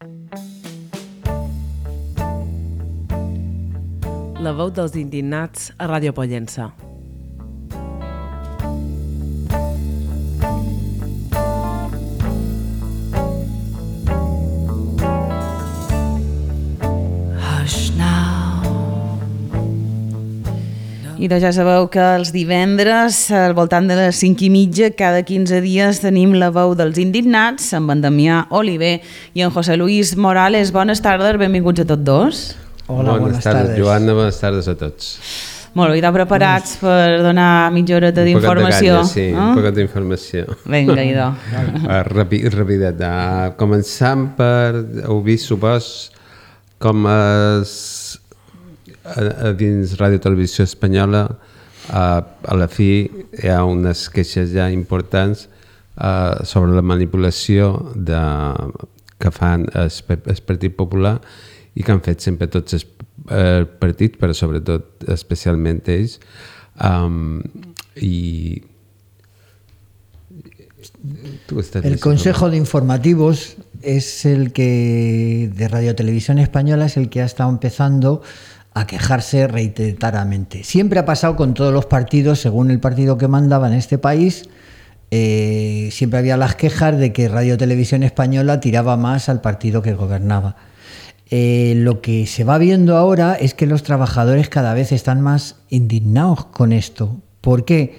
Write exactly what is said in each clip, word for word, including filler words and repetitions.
La veu dels indignats a Ràdio Pollença. I doncs ja sabeu que els divendres, al voltant de les cinc i mitja, cada quinze dies tenim la veu dels indignats amb en Damià Oliver i en José Luis Morales. Bones tardes, benvinguts a tots dos. Hola, bones, bones tardes, Joana, bones tardes a tots. Molt bé, i preparats per donar mitja horeta d'informació? Un poquet de canya, sí, oh? un poquet d'informació. Vinga, idò. Ràpid, rapidet. Començant per, heu vist, supos, com es... a dins Ràdio Televisió Espanyola a, a la fi hi ha unes queixes ja importants uh, sobre la manipulació de, que fan el, el Partit Popular i que han fet sempre tots els eh, partits, però sobretot especialment ells, um, i el Consejo de Informativos es el que de Radio Televisión Española es el que ha estado empezando a quejarse reiteradamente. Siempre ha pasado con todos los partidos, según el partido que mandaba en este país, eh, siempre había las quejas de que Radio Televisión Española tiraba más al partido que gobernaba. Eh, lo que se va viendo ahora es que los trabajadores cada vez están más indignados con esto. ¿Por qué?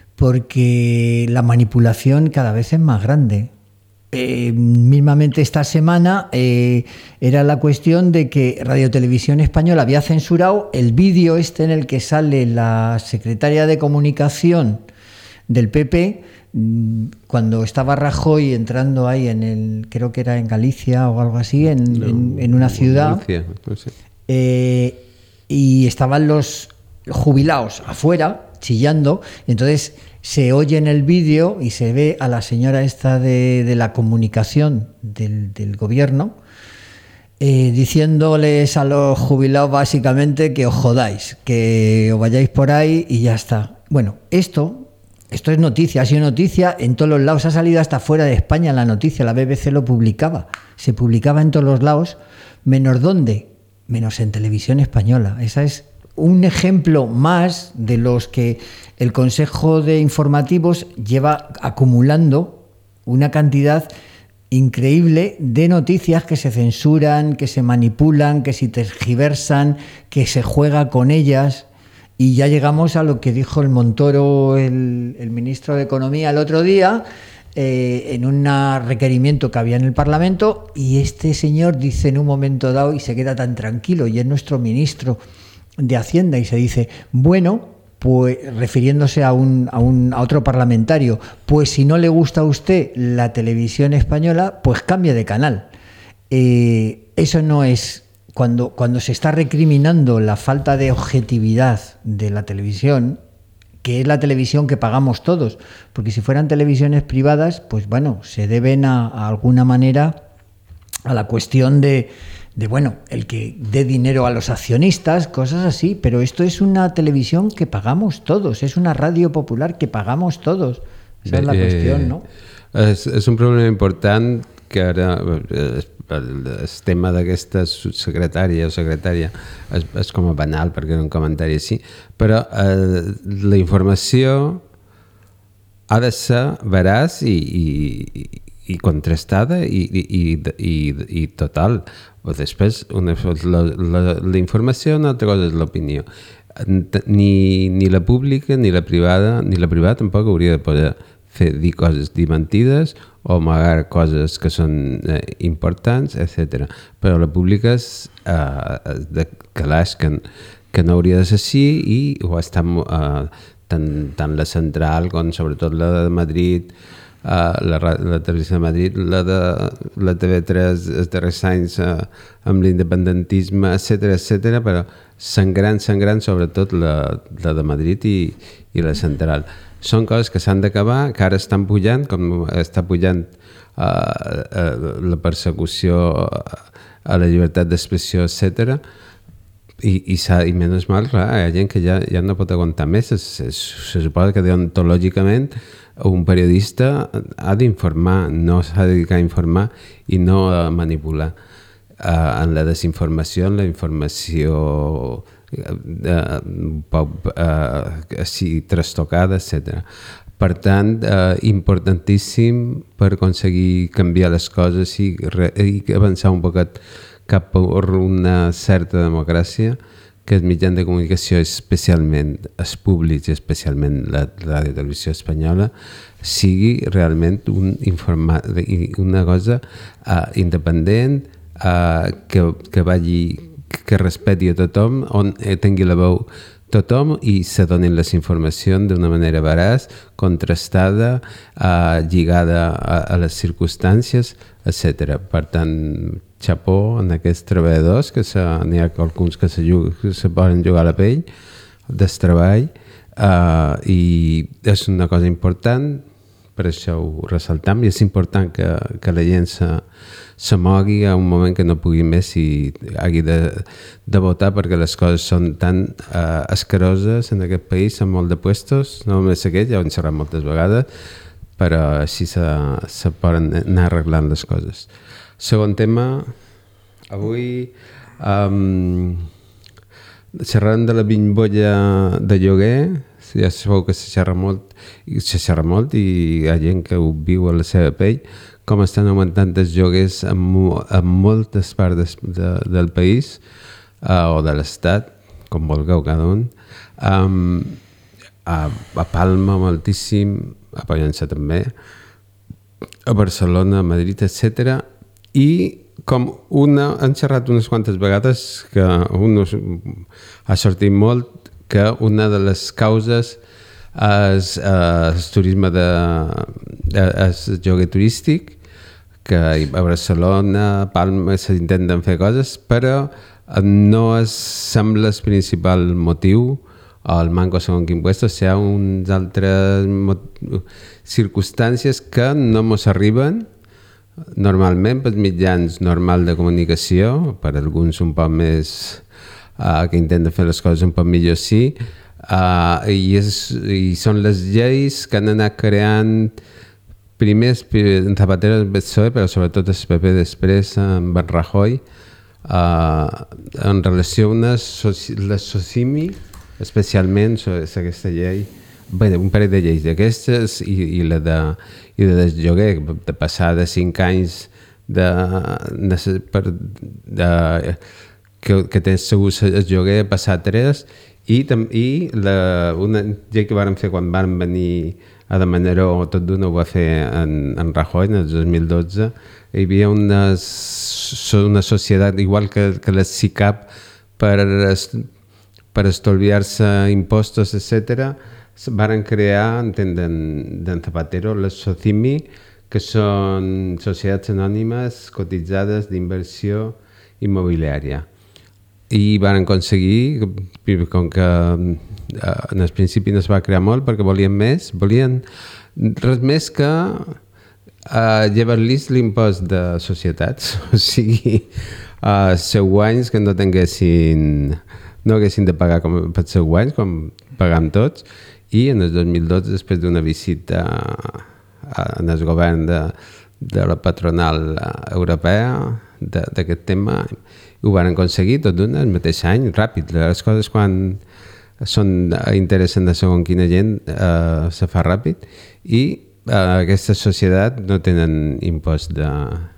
Porque la manipulación cada vez es más grande. Eh, mismamente esta semana eh, era la cuestión de que Radio Televisión Española había censurado el vídeo este en el que sale la secretaria de comunicación del P P cuando estaba Rajoy entrando ahí en el, creo que era en Galicia o algo así, en, no, en, en una ciudad, Galicia, no sé. eh, y estaban los jubilados afuera chillando, entonces se oye en el vídeo y se ve a la señora esta de, de la comunicación del, del gobierno eh, diciéndoles a los jubilados básicamente que os jodáis, que os vayáis por ahí y ya está. Bueno, esto, esto es noticia, ha sido noticia en todos los lados, ha salido hasta fuera de España la noticia, la B B C lo publicaba, se publicaba en todos los lados, menos ¿dónde? Menos en Televisión Española. Esa es un ejemplo más de los que el Consejo de Informativos lleva acumulando una cantidad increíble de noticias que se censuran, que se manipulan, que se tergiversan, que se juega con ellas. Y ya llegamos a lo que dijo el Montoro, el, el ministro de Economía, el otro día, eh, en un requerimiento que había en el Parlamento, y este señor dice en un momento dado, y se queda tan tranquilo, y es nuestro ministro de Hacienda, y se dice, bueno, pues refiriéndose a un, a un a otro parlamentario, pues si no le gusta a usted la televisión española, pues cambie de canal. Eh, eso no es, cuando, cuando se está recriminando la falta de objetividad de la televisión, que es la televisión que pagamos todos, porque si fueran televisiones privadas, pues bueno, se deben a, a alguna manera a la cuestión de de bueno, el que dé dinero a los accionistas, cosas así, pero esto es una televisión que pagamos todos, es una radio popular que pagamos todos. Esa és la qüestió, no? És, és un problema important que ara el, el tema d'aquesta secretària o secretària és, és com a banal perquè era un comentari així, però eh, la informació ha de ser veraç i, i, i contrastada i, i, i, i total. Després, una, la, la, la informació una altra cosa és l'opinió. Ni, ni la pública ni la privada, ni la privada tampoc hauria de poder fer, dir coses, dir mentides o amagar coses que són eh, importants, etcètera. Però la pública és eh, de calaix que, que no hauria de ser així i ho està eh, tant, tant la central com sobretot la de Madrid, Uh, la, la televisió de Madrid, la de la T V tres els darrers anys uh, amb l'independentisme, etcètera, etcètera, però sangrant, sangrant, sobretot la, la de Madrid i, i la central. Són coses que s'han d'acabar, que ara estan pujant, com està pujant uh, uh, la persecució a la llibertat d'expressió, etcètera, I, i, i menys mal, clar, hi ha gent que ja, ja no pot aguantar més. Es, es, se suposa que deontològicament un periodista ha d'informar, no s'ha de dedicar a informar i no a manipular. Uh, en la desinformació, en la informació uh, poc, uh, sí, trastocada, etcètera. Per tant, uh, importantíssim per aconseguir canviar les coses i, re, i avançar un poquet cap a una certa democràcia, que els mitjans de comunicació, especialment els públics, especialment la Ràdio Televisió Espanyola, sigui realment un informa, una cosa uh, independent, uh, que, que vagi, que respecti a tothom, on tingui la veu tothom i se donin les informacions d'una manera veraç, contrastada, uh, lligada a, a les circumstàncies, etcètera. Per tant, xapó en aquests treballadors, que n'hi ha alguns que se, que se poden jugar a la pell del treball, uh, i és una cosa important, per això ho ressaltam, i és important que, que la gent se, se mogui a un moment que no pugui més i hagi de, de votar, perquè les coses són tan uh, escaroses en aquest país, en molt de puestos, no només aquest, ja ho hem xerrat moltes vegades, però així se, se poden anar arreglant les coses. Segon tema, avui um, xerrant de la bombolla de lloguer, ja sabeu que se xerra molt, i se xerra molt i hi ha gent que ho viu a la seva pell, com estan augmentant els lloguers en, en moltes parts de, de, del país uh, o de l'estat, com vulgueu cada un. Um, a, a Palma moltíssim, a Pollença també, a Barcelona, a Madrid, etcètera. I com una, han xerrat unes quantes vegades que un ha sortit molt, que una de les causes és el turisme de, és lloguer turístic, que a Barcelona, a Palma s'intenten fer coses, però no es sembla el principal motiu, el manco segons quin puesto, hi ha unes altres circumstàncies que no ens arriben normalment pels mitjans normals de comunicació, per alguns un poc més uh, que intenten fer les coses un poc millor, sí, uh, i, és, i són les lleis que han anat creant primer en Zapatero del P S O E, però sobretot el P P després amb en Rajoy, uh, en relació a una soci, la Socimi, especialment és aquesta llei, bé, un parell de lleis d'aquestes i, i la de i de lloguer, de passar de cinc anys de, de, per, de, que, que tens segur el lloguer, passar tres, i, i la, una llei que vàrem fer quan van venir a demanar-ho, tot d'una ho va fer en, en Rajoy en el dos mil dotze, hi havia una, una societat igual que, que la S I C A P per, per estalviar-se impostos, etcètera. Varen crear, entenen, d'en Zapatero, les Socimi, que són societats anònimes cotitzades d'inversió immobiliària. I van aconseguir, com que en el principi no es va crear molt perquè volien més, volien res més que uh, llevar-los l'impost de societats, o sigui, uh, seu guanys que no tinguessin, no haguessin de pagar com per seu guanys, com pagam tots. I en el dos mil dotze, després d'una visita en el govern de, de la patronal europea d'aquest tema, ho van aconseguir tot d'un el mateix any, ràpid. Les coses quan són interessen de segons quina gent eh, se fa ràpid i eh, aquesta societat no tenen impost de,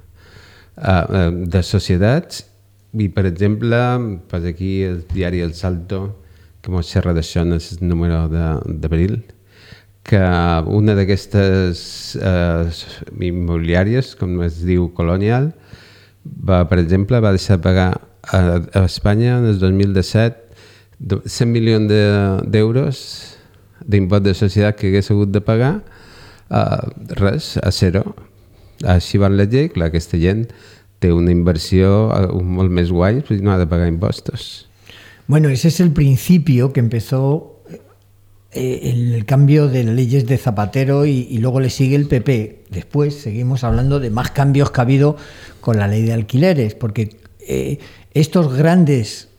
eh, de societats i, per exemple, pues aquí el diari El Salto, que mos xerra d'això en el número d'abril, que una d'aquestes eh, immobiliàries, com es diu Colonial, va, per exemple, va deixar de pagar a, a Espanya en el dos mil disset cent milions d'euros d'impost de societat que hagués hagut de pagar, eh, res, a zero. Així va la llei, clar, aquesta gent té una inversió un molt més guany, però no ha de pagar impostos. Bueno, ese es el principio que empezó eh, el cambio de las leyes de Zapatero y, y luego le sigue el P P. Después seguimos hablando de más cambios que ha habido con la ley de alquileres, porque eh, estos grandes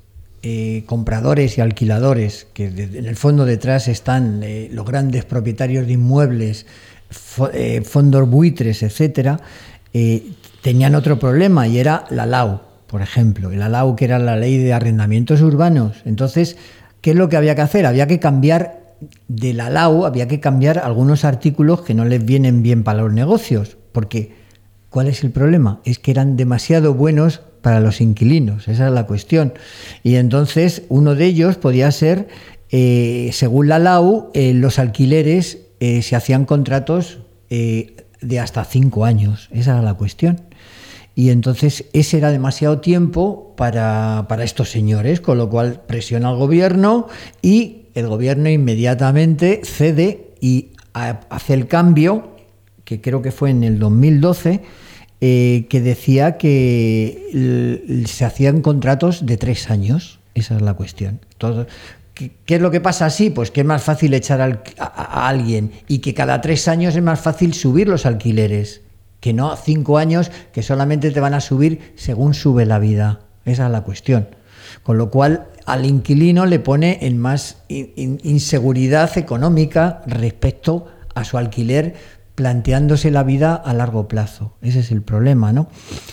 eh, compradores y alquiladores, que de, en el fondo detrás están eh, los grandes propietarios de inmuebles, fo, eh, fondos buitres, etcétera, eh, tenían otro problema y era la L A U, por ejemplo. La L A U, que era la Ley de Arrendamientos Urbanos. Entonces, ¿qué es lo que había que hacer? Había que cambiar de la L A U, había que cambiar algunos artículos que no les vienen bien para los negocios, porque ¿cuál es el problema? Es que eran demasiado buenos para los inquilinos, esa es la cuestión. Y entonces uno de ellos podía ser, eh, según la L A U, eh, los alquileres eh, se hacían contratos eh, de hasta cinco años, esa era la cuestión. Y entonces ese era demasiado tiempo para, para estos señores, con lo cual presiona al gobierno y el gobierno inmediatamente cede y hace el cambio, que creo que fue en el dos mil doce, eh, que decía que el, se hacían contratos de tres años. Esa es la cuestión. Todo, ¿qué, ¿Qué es lo que pasa así? Pues que es más fácil echar al, a, a alguien y que cada tres años es más fácil subir los alquileres, que no cinco años que solamente te van a subir según sube la vida. Esa es la cuestión. Con lo cual al inquilino le pone en más in, inseguridad económica respecto a su alquiler, planteándose la vida a largo plazo. Ese es el problema, ¿no?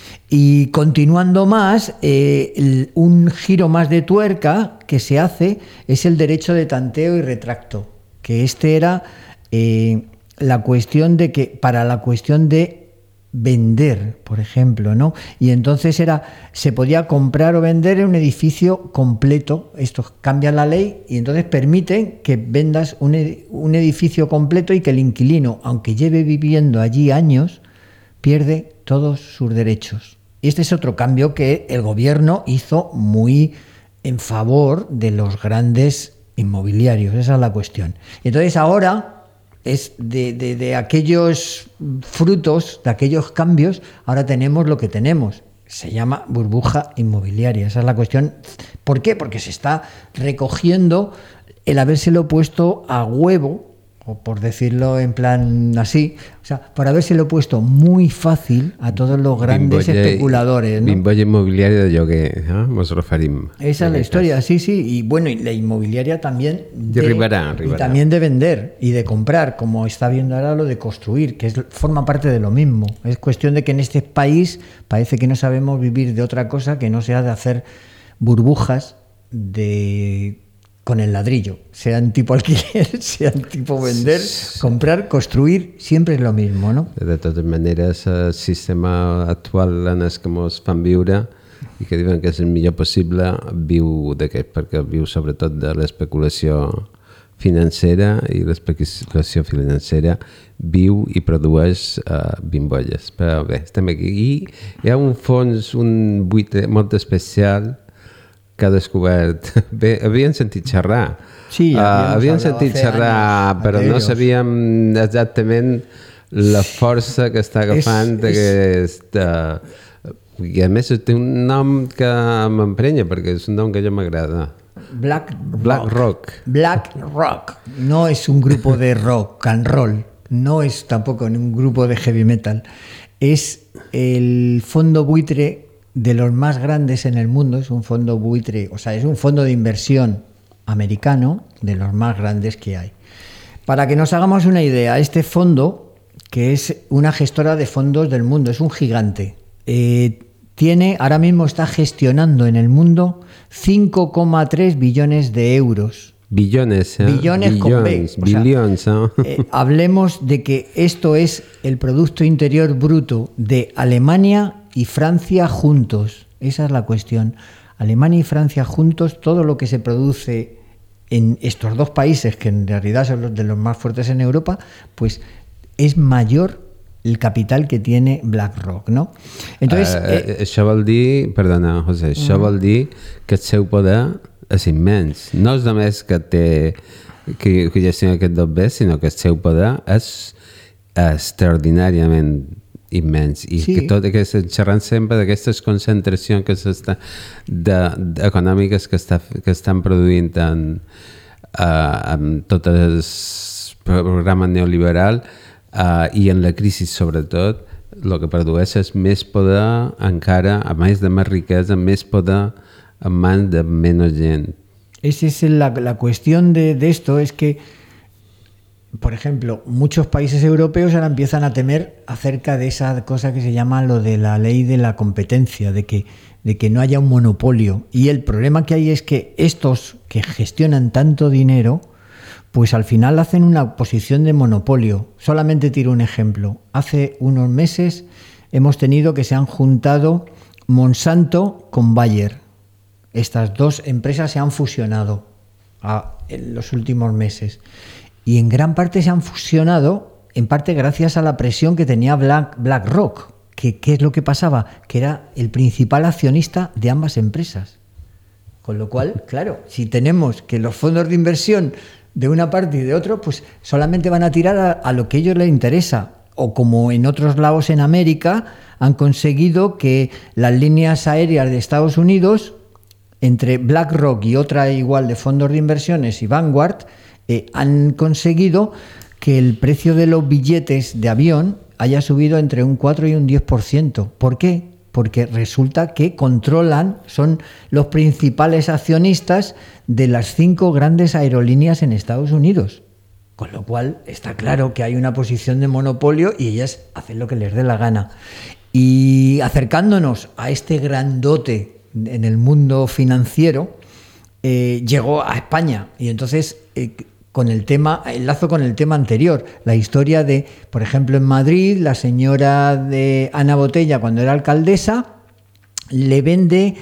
Y continuando más, eh, el, un giro más de tuerca que se hace es el derecho de tanteo y retracto, que este era eh, la cuestión de que, para la cuestión de vender, por ejemplo, ¿no? Y entonces era, se podía comprar o vender en un edificio completo. Esto cambia la ley y entonces permiten que vendas un, ed- un edificio completo y que el inquilino, aunque lleve viviendo allí años, pierde todos sus derechos. Y este es otro cambio que el gobierno hizo muy en favor de los grandes inmobiliarios. Esa es la cuestión. Y entonces ahora es de, de, de aquellos frutos, de aquellos cambios, ahora tenemos lo que tenemos. Se llama burbuja inmobiliaria. Esa es la cuestión. ¿Por qué? Porque se está recogiendo el habérselo puesto a huevo, o por decirlo en plan así, o sea, por habérselo puesto muy fácil a todos los grandes Bimbolla, especuladores, ¿no? Bimbolla inmobiliària de lloguer, eh? Ens referim. Esa es la historia, sí, sí. Y bueno, y la inmobiliaria también de, Y arribará, arribará. Y también de vender y de comprar, como está viendo ahora lo de construir, que es, forma parte de lo mismo. Es cuestión de que en este país parece que no sabemos vivir de otra cosa que no sea de hacer burbujas de con el ladrillo, sean tipo alquiler, sean tipo vender, comprar, construir, siempre es lo mismo, no? De totes maneres, el sistema actual en el que ens fan viure i que diuen que és el millor possible, viu d'aquest, perquè viu sobretot de l'especulació financera i l'especulació financera viu i produeix uh, bimbolles. Però bé, estem aquí. I hi ha un fons, un buit molt especial que ha descobert... Bé, havien sentit xerrar. Sí, uh, havien sentit xerrar, però no sabíem exactament la força que està agafant aquesta... I a més té un nom que m'emprenya, perquè és un nom que a jo m'agrada. Black Black Rock. Rock. Black Rock. No es un grupo de rock and roll. No es tampoco un grupo de heavy metal. Es el fondo buitre de los más grandes en el mundo. Es un fondo buitre, o sea, es un fondo de inversión americano de los más grandes que hay. Para que nos hagamos una idea, este fondo, que es una gestora de fondos del mundo, es un gigante. Eh, tiene, ahora mismo está gestionando en el mundo cinco coma tres billones de euros. Billones, ¿eh? Billones con B. O sea, billones, ¿eh? eh, hablemos de que esto es el Producto Interior Bruto de Alemania y Francia juntos. Esa es la cuestión. Alemania y Francia juntos, todo lo que se produce en estos dos países, que en realidad son los de los más fuertes en Europa, pues es mayor el capital que tiene BlackRock, no? Entonces, uh, eh, això vol dir, perdona, José, això vol dir que el seu poder és immens. No és només que té que, que gestiona aquest dos bé, sinó que el seu poder és extraordinàriament immens i sí. que tot aquest, xerrant sempre d'aquestes concentracions que s'està, de, de, econòmiques que, està, que estan produint en, uh, amb tot el programa neoliberal uh, i en la crisi sobretot, el que produeix és més poder encara, a més de més riquesa, més poder en mans de menos gent. Esa es la, la cuestión de, de esto, es que, por ejemplo, muchos países europeos ahora empiezan a temer acerca de esa cosa que se llama lo de la ley de la competencia, de que, de que no haya un monopolio. Y el problema que hay es que estos que gestionan tanto dinero, pues al final hacen una posición de monopolio. Solamente tiro un ejemplo. Hace unos meses hemos tenido que se han juntado Monsanto con Bayer. Estas dos empresas se han fusionado a, en los últimos meses. Y en gran parte se han fusionado, en parte gracias a la presión que tenía Black, BlackRock. Que, ¿Qué es lo que pasaba? Que era el principal accionista de ambas empresas. Con lo cual, claro, si tenemos que los fondos de inversión de una parte y de otro, pues solamente van a tirar a, a lo que a ellos les interesa. O como en otros lados en América, han conseguido que las líneas aéreas de Estados Unidos, entre BlackRock y otra igual de fondos de inversiones y Vanguard, eh, han conseguido que el precio de los billetes de avión haya subido entre un cuatro y un diez por ciento. ¿Por qué? Porque resulta que controlan, son los principales accionistas de las cinco grandes aerolíneas en Estados Unidos. Con lo cual está claro que hay una posición de monopolio y ellas hacen lo que les dé la gana. Y acercándonos a este grandote en el mundo financiero, eh, llegó a España. Y entonces, eh, con el tema, enlazo con el tema anterior, la historia de, por ejemplo, en Madrid, la señora de Ana Botella, cuando era alcaldesa, le vende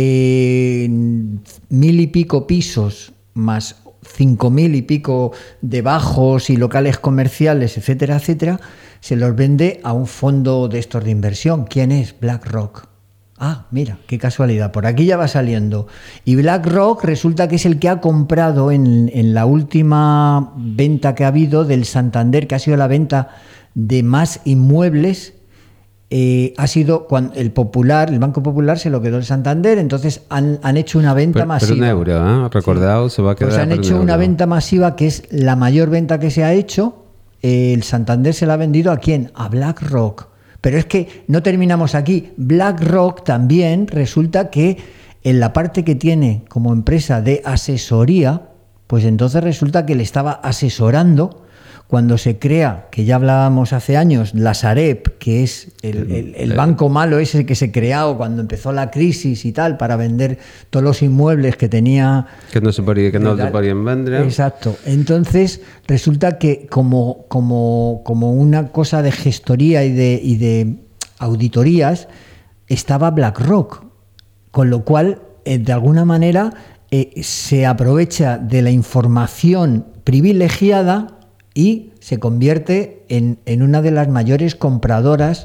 eh, mil y pico pisos más cinco mil y pico de bajos y locales comerciales, etcétera, etcétera, se los vende a un fondo de estos de inversión. ¿Quién es? BlackRock. Ah, mira, qué casualidad, por aquí ya va saliendo. Y BlackRock resulta que es el que ha comprado en, en la última venta que ha habido del Santander, que ha sido la venta de más inmuebles, eh, ha sido cuando el Popular, el Banco Popular se lo quedó el Santander, entonces han, han hecho una venta per, masiva. Per un euro, ¿eh? Recordeu, sí. Se va a quedar pues han per hecho un una euro. venta masiva que es la mayor venta que se ha hecho. Eh, el Santander se la ha vendido ¿a quién? A BlackRock. Pero es que no terminamos aquí. BlackRock también resulta que en la parte que tiene como empresa de asesoría, pues entonces resulta que le estaba asesorando cuando se crea, que ya hablábamos hace años, la Sareb, que es el, el, el banco malo ese que se creó cuando empezó la crisis y tal, para vender todos los inmuebles que tenía... Que no se podía, que no se podían vender. Exacto. Entonces, resulta que como, como, como una cosa de gestoría y de, y de auditorías, estaba BlackRock, con lo cual, eh, de alguna manera, eh, se aprovecha de la información privilegiada y se convierte en, en una de las mayores compradoras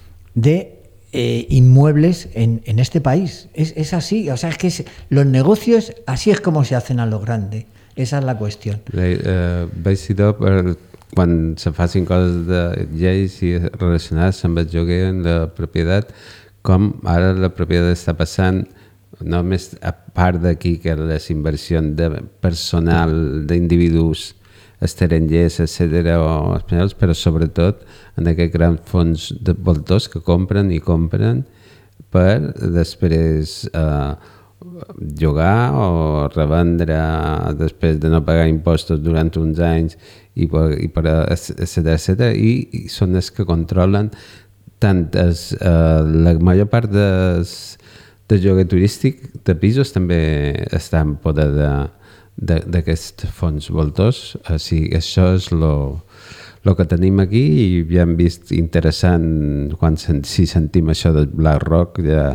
de eh, inmuebles en, en este país. Es, es así, o sea, es que es, los negocios así es como se hacen a lo grande. Esa es la qüestió. Eh, vaig citar per quan se facin coses de lleis i relacionades amb el lloguer en la propietat, com ara la propietat està passant només a part d'aquí, que les inversions de personal, d'individus estrangers, etcètera, o espanyols, però sobretot en aquests grans fons de voltors que compren i compren per després eh, llogar o revendre després de no pagar impostos durant uns anys i per, i per etcètera, etcètera, i, i són els que controlen tant es, eh, la major part des, de lloguer turístic de pisos també està en poder de d'aquests fons voltors. O sigui, això és lo, lo que tenim aquí i ja hem vist interessant quan sen, si sentim això de BlackRock ja,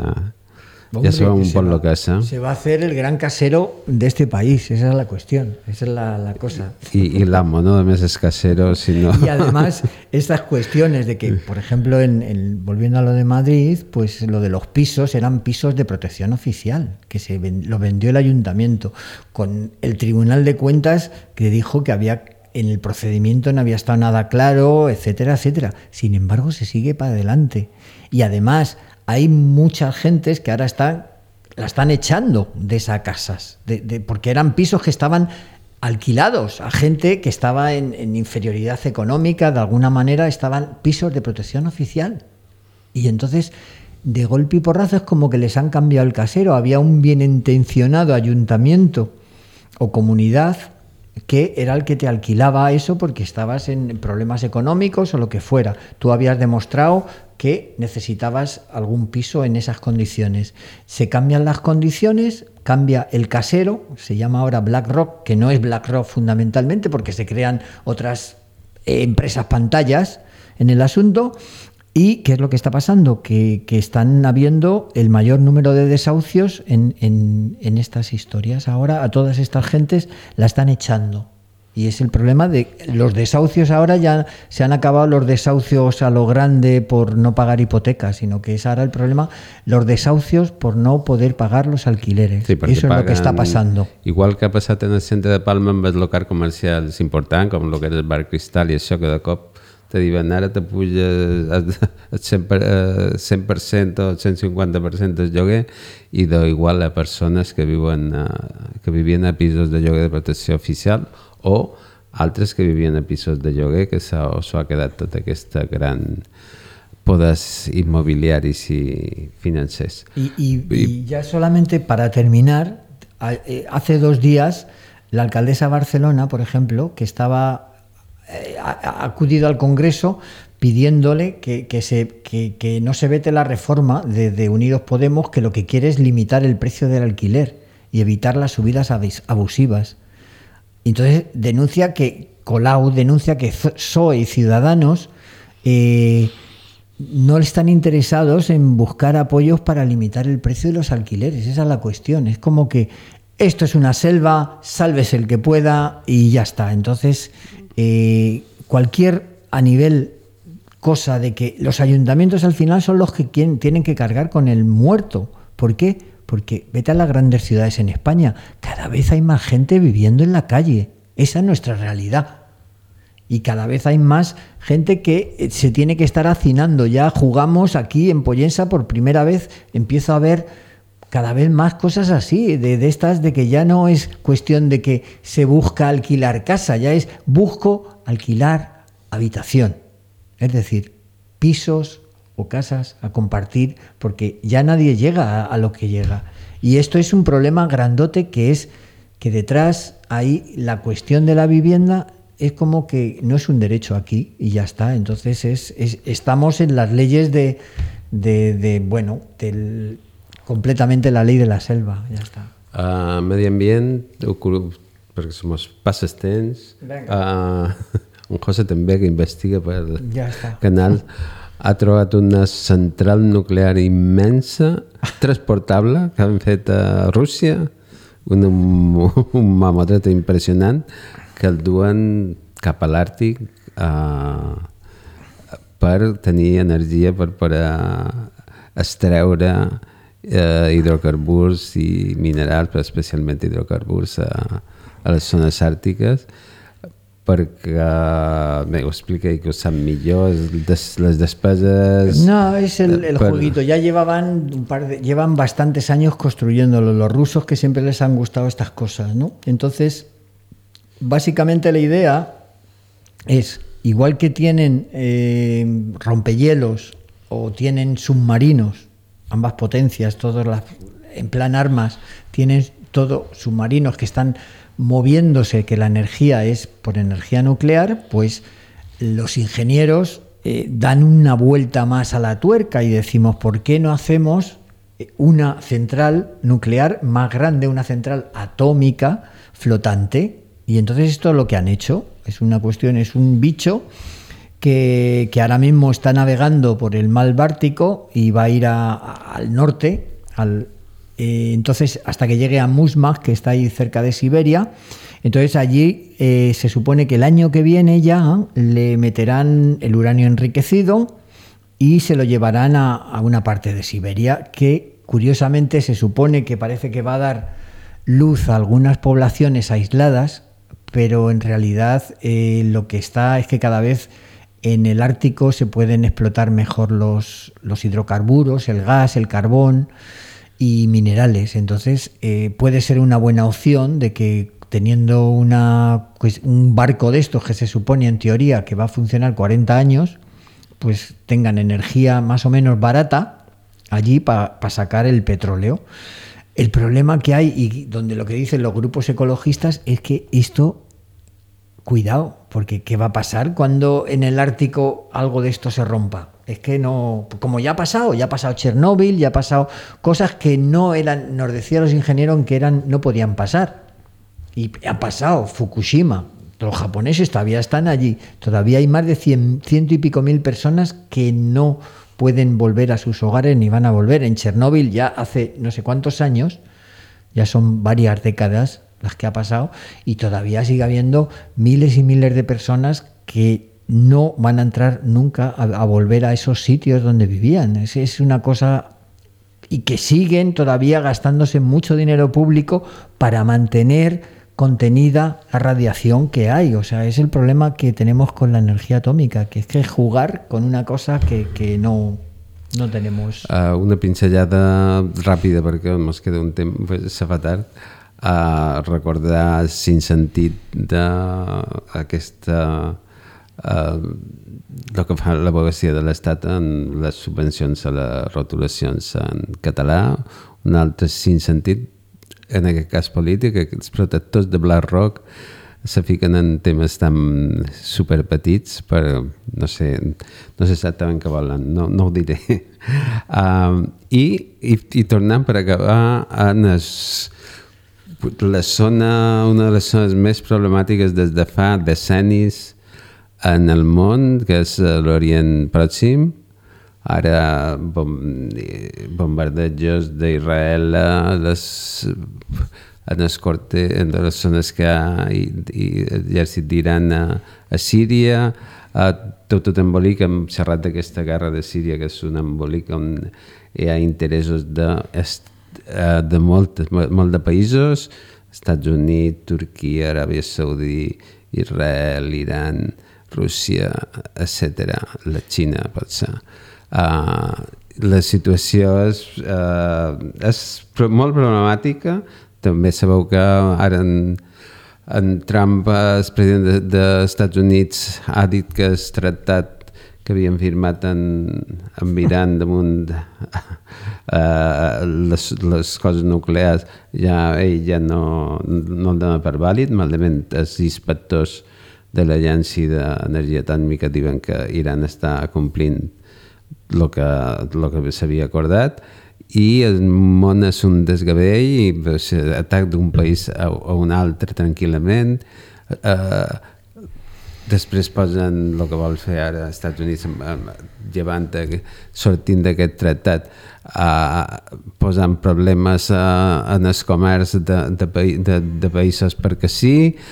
ya se va un poco lo que es, ¿eh? Se va a hacer el gran casero de este país, esa es la cuestión, esa es la, la cosa. Y, y l'amo, no només es casero, sino... Y además, estas cuestiones de que, por ejemplo, en, en, volviendo a lo de Madrid, pues lo de los pisos eran pisos de protección oficial, que se ven, lo vendió el ayuntamiento, con el Tribunal de Cuentas que dijo que había en el procedimiento no había estado nada claro, etcétera, etcétera. Sin embargo, se sigue para adelante. Y además... hay muchas gentes que ahora están, la están echando de esas casas, de, de, porque eran pisos que estaban alquilados a gente que estaba en, en inferioridad económica, de alguna manera estaban pisos de protección oficial. Y entonces de golpe y porrazo es como que les han cambiado el casero. Había un bienintencionado ayuntamiento o comunidad que era el que te alquilaba eso porque estabas en problemas económicos o lo que fuera. Tú habías demostrado que necesitabas algún piso en esas condiciones. Se cambian las condiciones, cambia el casero, se llama ahora BlackRock, que no es BlackRock fundamentalmente porque se crean otras eh, empresas pantallas en el asunto. ¿Y qué es lo que está pasando? Que, que están habiendo el mayor número de desahucios en, en, en estas historias. Ahora a todas estas gentes la están echando. Y es el problema de los desahucios. Ahora ya se han acabado los desahucios a lo grande por no pagar hipotecas, sino que es ahora el problema, los desahucios por no poder pagar los alquileres. Sí, eso es lo que está pasando. Igual que ha passat en el centre de Palma amb els locals comercials importants, com el que era el Bar Cristal i això, que de cop te diuen ara te puja el cent per cent o el cent cinquanta per cent del lloguer, i d'igual a persones que viuen a, que vivien a pisos de lloguer de protecció oficial o altres que vivien a pisos de lloguer, que s'ha ha quedat tota aquesta gran poders inmobiliaris i financers. Y, y, y ya solamente para terminar, hace dos días la alcaldesa de Barcelona, por ejemplo, que estaba ha acudido al Congreso pidiéndole que, que, se, que, que no se vete la reforma de, de Unidos Podemos, que lo que quiere es limitar el precio del alquiler y evitar las subidas abusivas. Entonces denuncia que Colau denuncia que P S O E y Ciudadanos eh, no están interesados en buscar apoyos para limitar el precio de los alquileres. Esa es la cuestión. Es como que esto es una selva, sálvese el que pueda y ya está. Entonces, eh, cualquier a nivel cosa de que los ayuntamientos al final son los que quieren, tienen que cargar con el muerto. ¿Por qué? Porque vete a las grandes ciudades en España, cada vez hay más gente viviendo en la calle. Esa es nuestra realidad. Y cada vez hay más gente que se tiene que estar hacinando. Ya jugamos aquí en Pollensa por primera vez, empiezo a ver cada vez más cosas así, de, de estas de que ya no es cuestión de que se busca alquilar casa, ya es busco alquilar habitación. Es decir, pisos o casas a compartir, porque ya nadie llega a, a lo que llega. Y esto es un problema grandote, que es que detrás hay la cuestión de la vivienda, es como que no es un derecho aquí y ya está. Entonces es, es estamos en las leyes de, de, de bueno, del... completamente la ley de la selva, ja està. Uh, medi ambient, perquè som passes temps, uh, un José també que investiga per ja canal, ha trobat una central nuclear immensa, transportable, que han fet a Rússia, un, un mamotret impressionant, que el duen cap a l'Àrtic uh, per tenir energia per poder extreure Eh, hidrocarburs i minerals, però especialment hidrocarburs a, a les zones àrtiques, perquè, bé, ho explica i que ho sap millor, des, les despeses... No, es el, el per... jueguito, ya llevaban, un par de, llevan bastantes años construyéndolo, los rusos, que siempre les han gustado estas cosas, ¿no? Entonces, básicamente la idea es, igual que tienen eh, rompehielos o tienen submarinos, ambas potencias, todas las, en plan armas, tienen todo submarinos que están moviéndose, que la energía es por energía nuclear, pues los ingenieros eh, dan una vuelta más a la tuerca y decimos, ¿por qué no hacemos una central nuclear más grande, una central atómica flotante? Y entonces esto es lo que han hecho, es una cuestión, es un bicho Que, que ahora mismo está navegando por el mar Báltico y va a ir a, a, al norte, al, eh, entonces hasta que llegue a Murmansk, que está ahí cerca de Siberia. Entonces allí eh, se supone que el año que viene ya le meterán el uranio enriquecido y se lo llevarán a, a una parte de Siberia que curiosamente se supone que parece que va a dar luz a algunas poblaciones aisladas, pero en realidad eh, lo que está es que cada vez en el Ártico se pueden explotar mejor los, los hidrocarburos, el gas, el carbón y minerales. Entonces eh, puede ser una buena opción de que teniendo una, pues, un barco de estos que se supone en teoría que va a funcionar cuarenta años, pues tengan energía más o menos barata allí para pa sacar el petróleo. El problema que hay, y donde lo que dicen los grupos ecologistas, es que esto, cuidado, porque ¿qué va a pasar cuando en el Ártico algo de esto se rompa? Es que no, como ya ha pasado, ya ha pasado Chernóbil, ya ha pasado cosas que no eran, nos decían los ingenieros que eran, no podían pasar. Y ha pasado Fukushima. Los japoneses todavía están allí. Todavía hay más de cien, ciento y pico mil personas que no pueden volver a sus hogares ni van a volver. En Chernóbil ya hace no sé cuántos años, ya son varias décadas las que ha pasado, y todavía sigue habiendo miles y miles de personas que no van a entrar nunca a, a volver a esos sitios donde vivían. Es, es una cosa... Y que siguen todavía gastándose mucho dinero público para mantener contenida la radiación que hay. O sea, es el problema que tenemos con la energía atómica, que es que jugar con una cosa que, que no, no tenemos. Uh, una pinzellada ràpida, perquè ens queda un temps, se fa tard, a uh, recordar sin sentit d'aquesta... Uh, el que fa l'advocacia de l'Estat en les subvencions a les rotulacions en català, un altre sin sentit, en aquest cas polític, que els protectors de BlackRock se fiquen en temes tan superpetits, però no sé, no sé exactament què volen, no, no ho diré. Uh, i, i, I tornant per acabar en es, la zona, una de les zones més problemàtiques des de fa decennis en el món, que és l'Orient Pròxim. Ara bom, bombardejos d'Israel les, en, el corte, en les zones que hi ha i, i l'exèrcit d'Iran a, a Síria, a, tot un embolic, hem xerrat d'aquesta guerra de Síria, que és un embolic on hi ha interessos de, de molt, molt de països, Estats Units, Turquia, Aràbia Saudí, Israel, Iran, Rússia, etcètera, la Xina, pot ser. Uh, la situació és, uh, és molt problemàtica. També sabeu que ara en, en Trump, el president de, dels Estats Units, ha dit que el tractat que havien firmat en, en Iran damunt uh, les, les coses nuclears, ja, ell ja no, no el dona per vàlid. Malament, els inspectors de l'Agència d'Energia Atòmica diuen que Iran està complint el que, lo que s'havia acordat, i el món és un desgavell i atac d'un país a, a un altre tranquil·lament. Uh, després posen el que vol fer ara als Estats Units, llevant, sortint d'aquest tractat, uh, posant problemes uh, en el comerç de, de, de, de països perquè sí.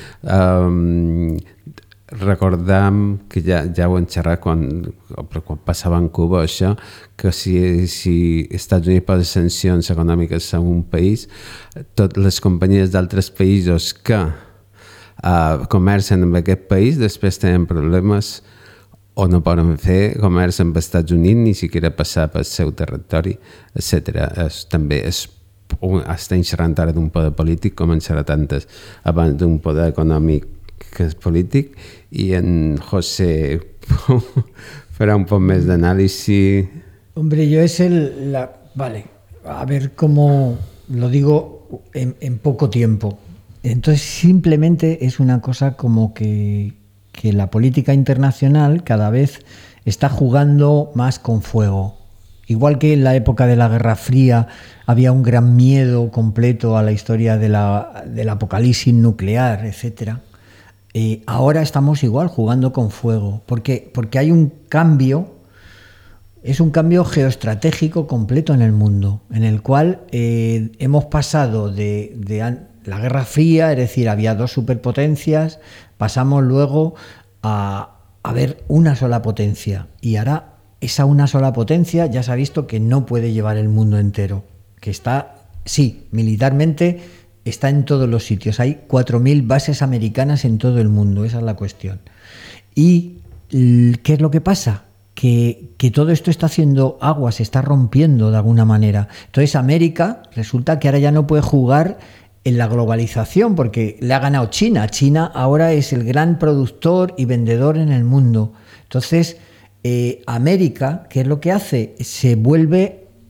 Um, recordam que ja, ja ho hem xerrat quan, quan passava en Cuba això, que si, si Estats Units posa sancions econòmiques a un país, totes les companyies d'altres països que uh, comercen amb aquest país després tenen problemes o no poden fer comerç amb els Estats Units, ni siquiera passar pel seu territori, etcètera. És, també és estem xerrant ara d'un poder polític com en xerrat antes abans d'un poder econòmic que és polític, y en José fará un poco más de análisis. Hombre, yo es el... La, vale, a ver cómo lo digo en, en poco tiempo. Entonces, simplemente es una cosa como que, que la política internacional cada vez está jugando más con fuego. Igual que en la época de la Guerra Fría había un gran miedo completo a la historia de la, del apocalipsis nuclear, etcétera. Eh, ahora estamos igual jugando con fuego, porque, porque hay un cambio, es un cambio geoestratégico completo en el mundo, en el cual eh, hemos pasado de, de la Guerra Fría, es decir, había dos superpotencias, pasamos luego a, a ver una sola potencia, y ahora esa una sola potencia ya se ha visto que no puede llevar el mundo entero, que está, sí, militarmente está en todos los sitios. Hay cuatro mil bases americanas en todo el mundo, esa es la cuestión. ¿Y qué es lo que pasa? Que, que todo esto está haciendo agua, se está rompiendo de alguna manera. Entonces América resulta que ahora ya no puede jugar en la globalización porque le ha ganado China. China ahora es el gran productor y vendedor en el mundo. Entonces eh, América, ¿qué es lo que hace? Se vuelve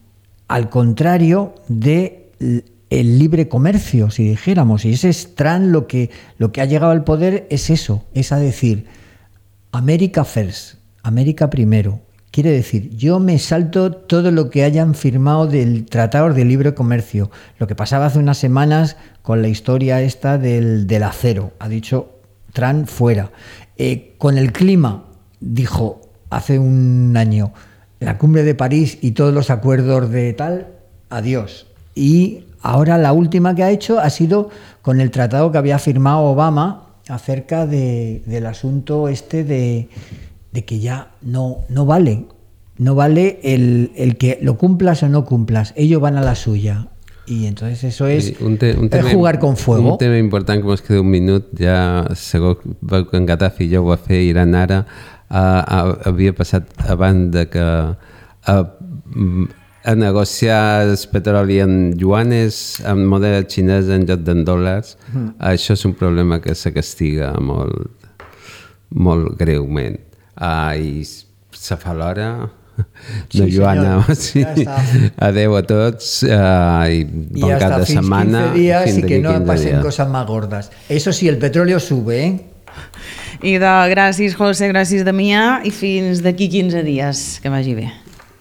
al contrario de el libre comercio, si dijéramos. Y ese es Trump, lo que, lo que ha llegado al poder es eso, es a decir, America first, América primero. Quiere decir, yo me salto todo lo que hayan firmado del Tratado de Libre Comercio. Lo que pasaba hace unas semanas con la historia esta del, del acero. Ha dicho Trump fuera. Eh, con el clima, dijo hace un año, la cumbre de París y todos los acuerdos de tal, adiós. Y ahora la última que ha hecho ha sido con el tratado que había firmado Obama acerca de, del asunto este de, de que ya no, no vale, no vale el, el que lo cumplas o no cumplas, ellos van a la suya. I entonces eso és sí, un te, un tema, jugar con fuego. Un tema important que mos queda un minut, ja segur que en Gaddafi ja ho va fer, Iran ara, uh, uh, havia passat abans de que uh, a negociar el petroli en yuanes, en moneda xinesa en lloc d'en dòlars. Mm. Això és un problema que se castiga molt, molt greument. Uh, I se fa l'hora... Sí, no, Joana, sí. Ja Adeu a tots uh, i bon y cap de setmana. quince días y que no pasen días. Cosas más gordas. Eso sí, el petróleo sube, ¿eh? I de gràcies, José, gràcies, Damià, i fins d'aquí quinze dies. Que vagi bé.